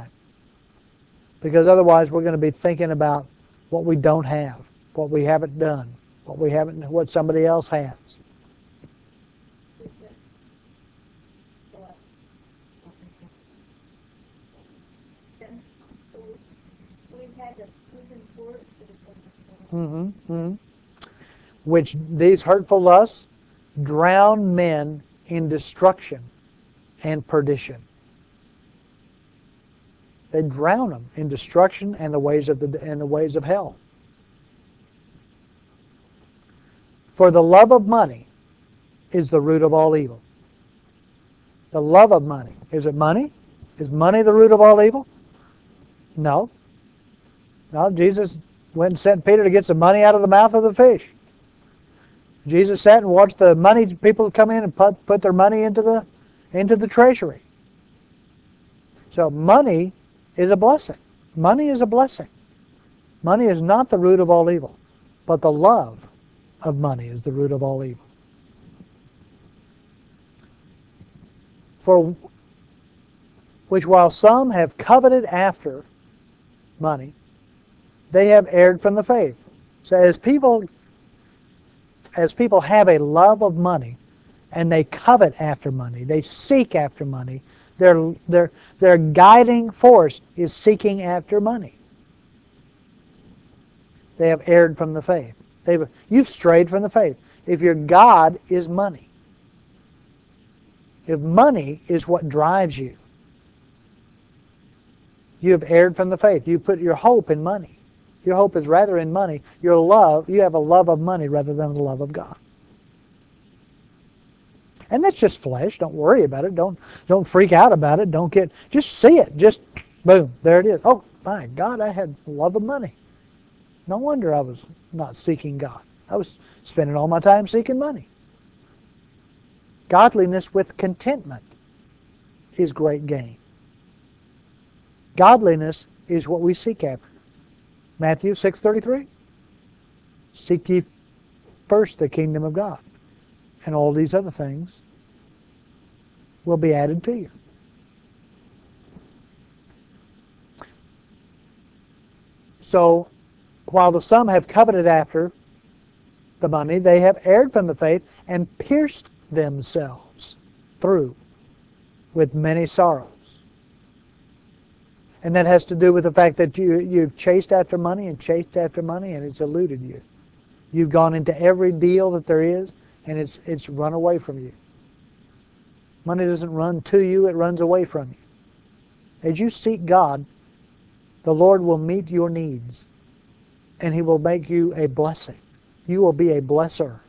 [SPEAKER 1] Because otherwise we're going to be thinking about what we don't have, what we haven't done, what we haven't, what somebody else has. Which these hurtful lusts drown men in destruction and perdition. They drown them in destruction and the ways of hell. For the love of money is the root of all evil. The love of money. Is it money? Is money the root of all evil? No. No, Jesus went and sent Peter to get some money out of the mouth of the fish. Jesus sat and watched the money people come in and put their money into the treasury. So money is a blessing. Money is a blessing. Money is not the root of all evil, but the love of money is the root of all evil. For which while some have coveted after money, they have erred from the faith. So as people have a love of money and they covet after money, they seek after money, their guiding force is seeking after money. They have erred from the faith. You've strayed from the faith. If your God is money, if money is what drives you, you have erred from the faith. You put your hope in money. Your hope is rather in money. You have a love of money rather than the love of God. And that's just flesh. Don't worry about it. Don't freak out about it. Just see it. Just boom, there it is. Oh my God, I had love of money. No wonder I was not seeking God. I was spending all my time seeking money. Godliness with contentment is great gain. Godliness is what we seek after. Matthew 6:33. Seek ye first the kingdom of God, and all these other things will be added to you. So, while the some have coveted after the money, they have erred from the faith and pierced themselves through with many sorrows. And that has to do with the fact that you've chased after money and it's eluded you. You've gone into every deal that there is and it's run away from you. Money doesn't run to you, it runs away from you. As you seek God, the Lord will meet your needs and He will make you a blessing. You will be a blesser.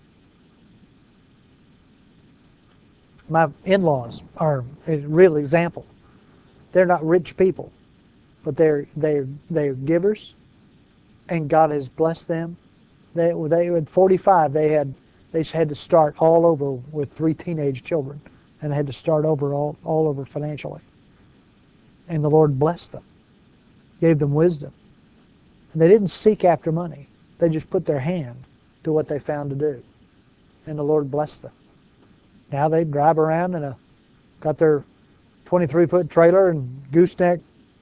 [SPEAKER 1] My in-laws are a real example. They're not rich people, but they're givers, and God has blessed them. They at 45 they had to start all over with 3 teenage children, and they had to start over all over financially. And the Lord blessed them, gave them wisdom, and they didn't seek after money. They just put their hand to what they found to do, and the Lord blessed them. Now they drive around and got their 23-foot trailer and gooseneck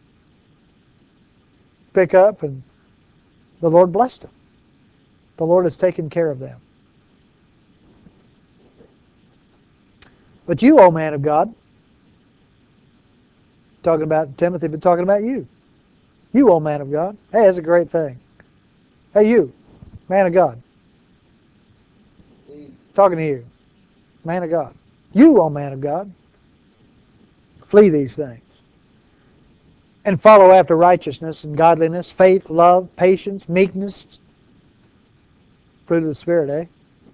[SPEAKER 1] pickup, and the Lord blessed them. The Lord has taken care of them. But you, O man of God, talking about Timothy, but talking about you. You, O man of God. Hey, that's a great thing. Hey, you, man of God. Talking to you, man of God. You, O man of God. Flee these things. And follow after righteousness and godliness, faith, love, patience, meekness. Fruit of the Spirit, eh?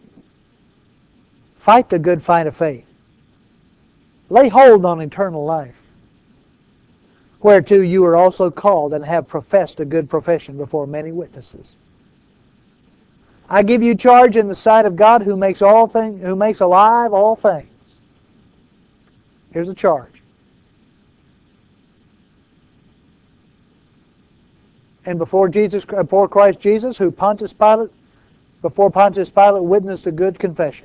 [SPEAKER 1] Fight the good fight of faith. Lay hold on eternal life, whereto you are also called and have professed a good profession before many witnesses. I give you charge in the sight of God who makes alive all things. Here's a charge. And before Christ Jesus, before Pontius Pilate witnessed a good confession,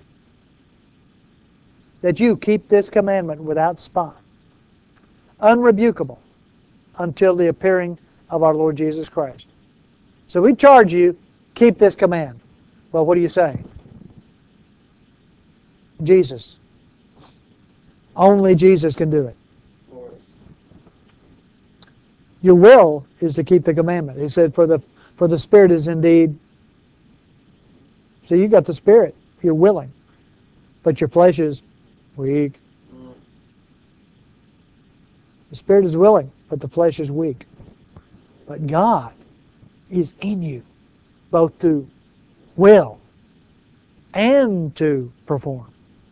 [SPEAKER 1] that you keep this commandment without spot, unrebukable, until the appearing of our Lord Jesus Christ. So we charge you, keep this command. Well, what do you say? Jesus. Only Jesus can do it. Your will is to keep the commandment. He said, for the Spirit is indeed. So you got the Spirit. You're willing. But your flesh is weak. The Spirit is willing, but the flesh is weak. But God is in you, both to will and to perform.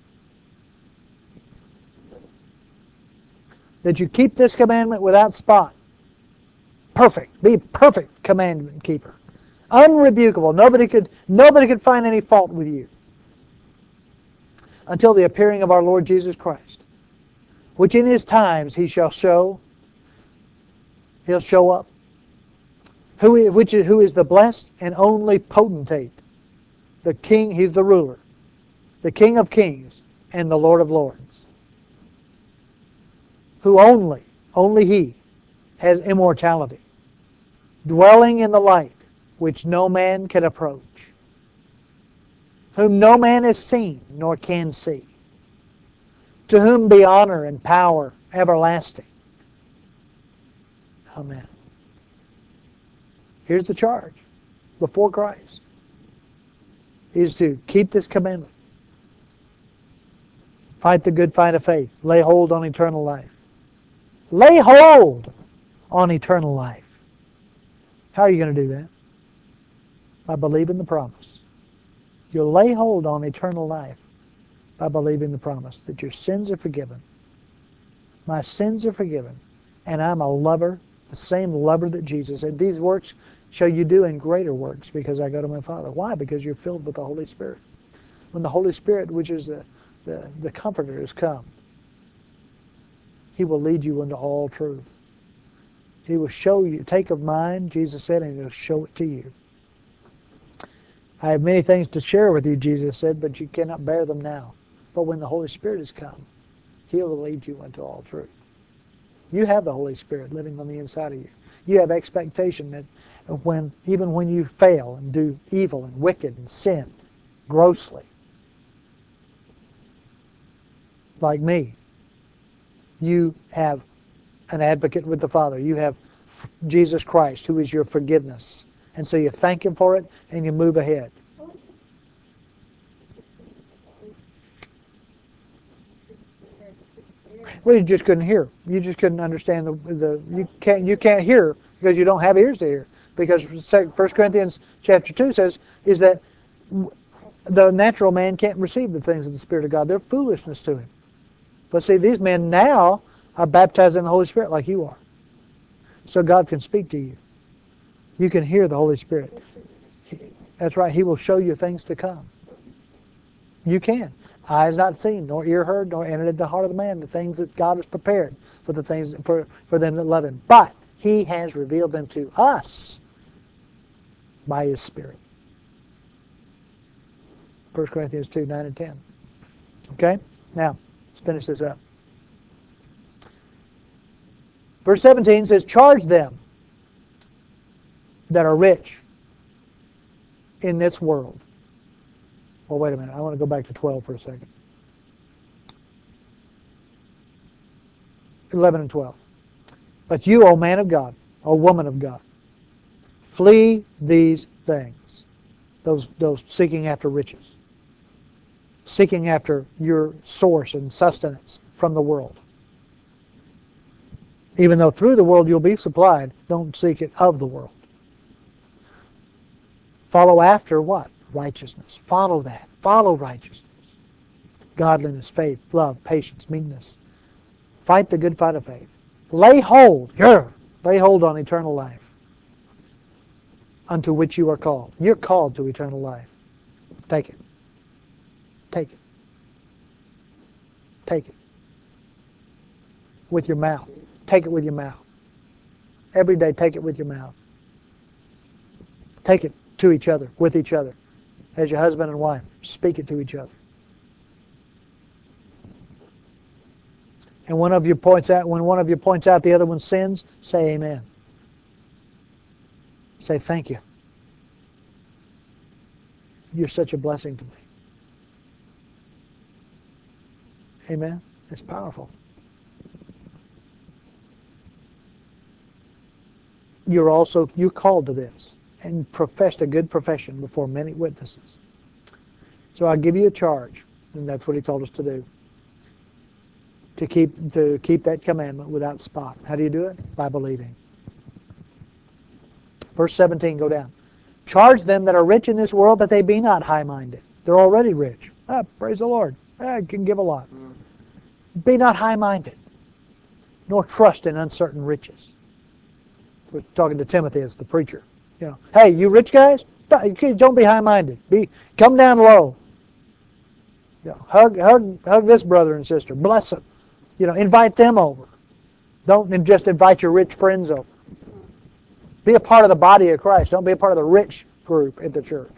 [SPEAKER 1] That you keep this commandment without spot. Perfect. Be a perfect commandment keeper. Unrebukable. Nobody could find any fault with you. Until the appearing of our Lord Jesus Christ, which in His times He shall show. He'll show up. Who is the blessed and only potentate. The King, He's the ruler. The King of kings and the Lord of lords. Who only He, has immortality, dwelling in the light, which no man can approach, whom no man has seen nor can see, to whom be honor and power everlasting. Amen. Here's the charge before Christ, is to keep this commandment. Fight the good fight of faith. Lay hold on eternal life. Lay hold on eternal life. How are you going to do that? By believing the promise. You'll lay hold on eternal life by believing the promise that your sins are forgiven. My sins are forgiven, and I'm a lover, the same lover that Jesus said. These works shall you do in greater works because I go to my Father. Why? Because you're filled with the Holy Spirit. When the Holy Spirit, which is the Comforter, has come, He will lead you into all truth. He will show you, take of mine, Jesus said, and He'll show it to you. I have many things to share with you, Jesus said, but you cannot bear them now. But when the Holy Spirit has come, He will lead you into all truth. You have the Holy Spirit living on the inside of you. You have expectation that even when you fail and do evil and wicked and sin grossly, like me, you have an advocate with the Father. You have Jesus Christ, who is your forgiveness. And so you thank Him for it, and you move ahead. Well, you just couldn't hear. You just couldn't understand you can't hear because you don't have ears to hear. Because 1 Corinthians chapter 2 says is that the natural man can't receive the things of the Spirit of God. They're foolishness to him. But see, these men now are baptized in the Holy Spirit like you are. So God can speak to you. You can hear the Holy Spirit. That's right. He will show you things to come. You can. Eye has not seen, nor ear heard, nor entered into the heart of the man the things that God has prepared for the things for them that love Him. But He has revealed them to us by His Spirit. 1 Corinthians 2, 9 and 10. Okay? Now, let's finish this up. Verse 17 says, charge them that are rich in this world. Well, wait a minute. I want to go back to 12 for a second. 11 and 12. But you, O man of God, O woman of God, flee these things. Those seeking after riches. Seeking after your source and sustenance from the world. Even though through the world you'll be supplied, don't seek it of the world. Follow after what? Righteousness. Follow that. Follow righteousness. Godliness, faith, love, patience, meekness. Fight the good fight of faith. Lay hold on eternal life, unto which you are called. You're called to eternal life. Take it. Take it. Take it. With your mouth. Take it with your mouth. Every day, take it with your mouth. Take it to each other, with each other. As your husband and wife, speak it to each other. And when one of you points out the other one's sins, say amen. Say thank you. You're such a blessing to me. Amen? It's powerful. You're called to this and professed a good profession before many witnesses. So I give you a charge, and that's what he told us to do. To keep that commandment without spot. How do you do it? By believing. Verse 17, go down. Charge them that are rich in this world that they be not high-minded. They're already rich. Praise the Lord. I can give a lot. Be not high-minded, nor trust in uncertain riches. We're talking to Timothy as the preacher. Hey, you rich guys, don't be high-minded. Come down low. Hug this brother and sister. Bless them. Invite them over. Don't just invite your rich friends over. Be a part of the body of Christ. Don't be a part of the rich group at the church.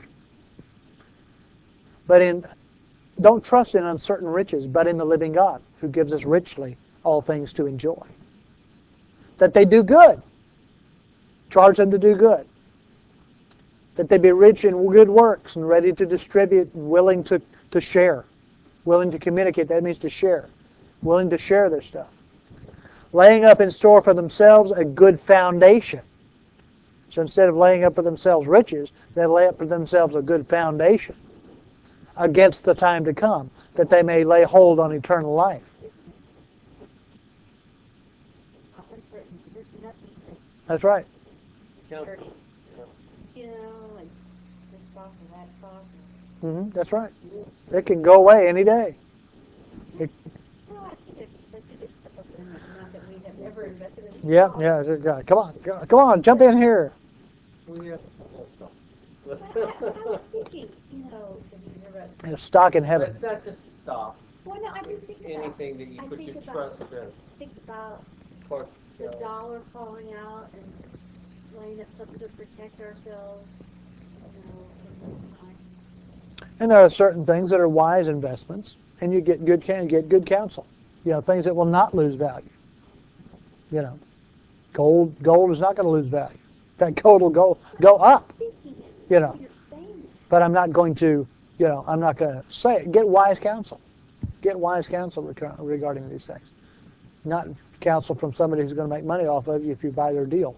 [SPEAKER 1] Don't trust in uncertain riches, but in the living God, who gives us richly all things to enjoy. That they do good. Charge them to do good. That they be rich in good works and ready to distribute and willing to share. Willing to communicate. That means to share. Willing to share their stuff. Laying up in store for themselves a good foundation. So instead of laying up for themselves riches, they lay up for themselves a good foundation against the time to come, that they may lay hold on eternal life. That's right.
[SPEAKER 3] Like this sauce and that sauce.
[SPEAKER 1] That's right. It can go away any day. Yeah. Come on, jump in here. A stock in heaven.
[SPEAKER 2] But that's a stock.
[SPEAKER 3] Well, no, I just think
[SPEAKER 2] anything that you put your trust in.
[SPEAKER 3] Think about the dollar falling out and laying up something to protect ourselves.
[SPEAKER 1] And there are certain things that are wise investments, and you get good counsel. Things that will not lose value. Gold is not going to lose value. In fact, gold will go up. But I'm not going to, I'm not going to say it. Get wise counsel. Get wise counsel regarding these things. Not counsel from somebody who's going to make money off of you if you buy their deal.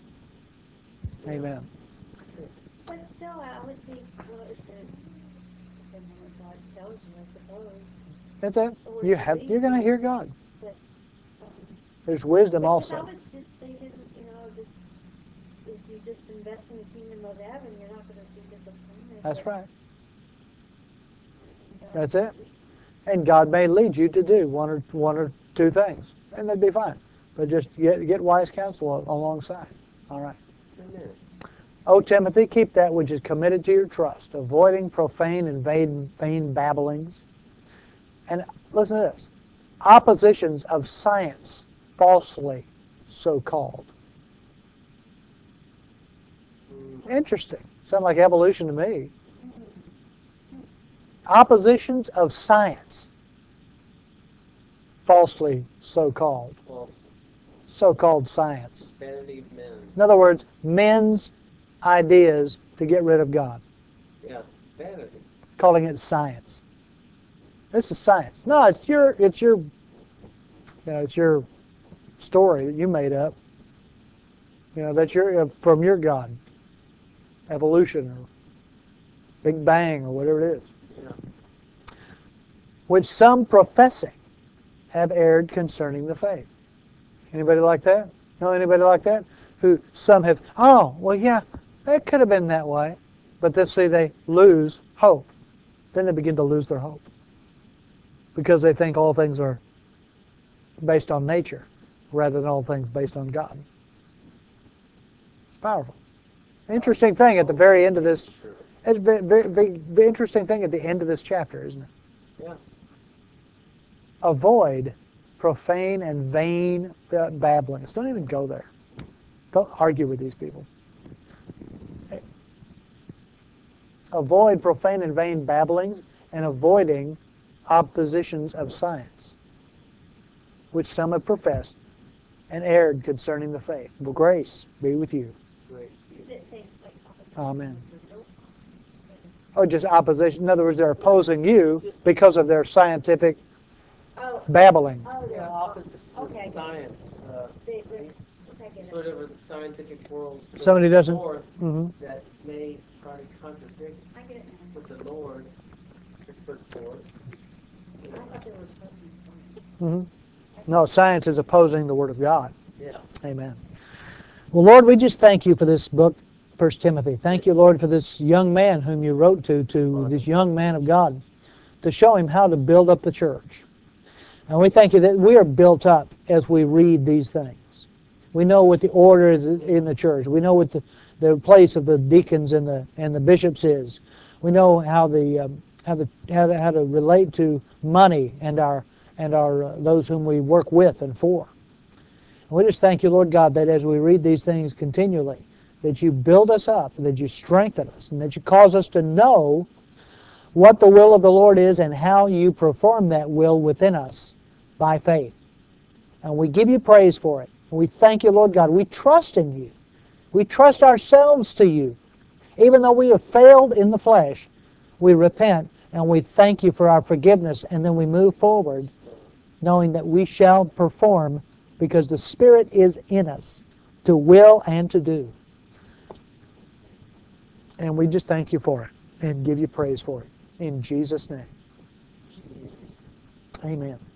[SPEAKER 1] Amen.
[SPEAKER 3] But still, I would think, if God tells you, I suppose.
[SPEAKER 1] That's it. You're going to hear God.
[SPEAKER 3] But,
[SPEAKER 1] there's wisdom also.
[SPEAKER 3] I was just thinking, if you just invest in the kingdom of heaven, you're not going to see disappointment.
[SPEAKER 1] That's right. That's it. And God may lead you to do one or two things, and that'd be fine. But just get wise counsel alongside. All right.
[SPEAKER 2] Amen.
[SPEAKER 1] O Timothy, keep that which is committed to your trust, avoiding profane and vain babblings. And listen to this. Oppositions of science, falsely so called. Interesting. Sound like evolution to me. Oppositions of science, falsely so called. So-called science.
[SPEAKER 2] Vanity of men.
[SPEAKER 1] In other words, men's ideas to get rid of God.
[SPEAKER 2] Yeah, vanity.
[SPEAKER 1] Calling it science. This is science. No, it's your story that you made up. That's from your God. Evolution or Big Bang or whatever it is.
[SPEAKER 2] Yeah.
[SPEAKER 1] Which some professing have erred concerning the faith. Anybody like that? Know anybody like that? Who some have, that could have been that way. But they lose hope. Then they begin to lose their hope. Because they think all things are based on nature rather than all things based on God. It's powerful. Interesting thing at the very end of this. It's very interesting thing at the end of this chapter, isn't it?
[SPEAKER 2] Yeah.
[SPEAKER 1] Avoid profane and vain babblings. Don't even go there. Don't argue with these people. Avoid profane and vain babblings and avoiding oppositions of science, which some have professed and erred concerning the faith. Well, grace be with you.
[SPEAKER 2] Grace.
[SPEAKER 1] Amen. Or just opposition? In other words, they're opposing you because of their scientific
[SPEAKER 3] Oh,
[SPEAKER 1] babbling.
[SPEAKER 3] oh,
[SPEAKER 2] Yeah,
[SPEAKER 3] they're
[SPEAKER 2] opposites to
[SPEAKER 3] okay.
[SPEAKER 2] science.
[SPEAKER 3] Okay, get it.
[SPEAKER 2] Whatever the scientific world
[SPEAKER 1] Somebody
[SPEAKER 2] puts
[SPEAKER 1] doesn't.
[SPEAKER 2] forth
[SPEAKER 1] hmm
[SPEAKER 2] that may try to contradict
[SPEAKER 3] I get it now.
[SPEAKER 2] what the Lord has put forth.
[SPEAKER 3] I thought they were opposing science.
[SPEAKER 1] hmm No, science is opposing the Word of God.
[SPEAKER 2] Yeah.
[SPEAKER 1] Amen. Well, Lord, we just thank you for this book, 1 Timothy. Thank you, Lord, for this young man whom you wrote to this young man of God, to show him how to build up the church. And we thank you that we are built up as we read these things. We know what the order is in the church. We know what the place of the deacons and the bishops is. We know how to relate to money and our those whom we work with and for. And we just thank you, Lord God, that as we read these things continually, that you build us up, that you strengthen us, and that you cause us to know what the will of the Lord is and how you perform that will within us by faith. And we give you praise for it. And we thank you, Lord God. We trust in you. We trust ourselves to you. Even though we have failed in the flesh, we repent and we thank you for our forgiveness, and then we move forward knowing that we shall perform because the Spirit is in us to will and to do. And we just thank you for it and give you praise for it. In Jesus' name. Amen.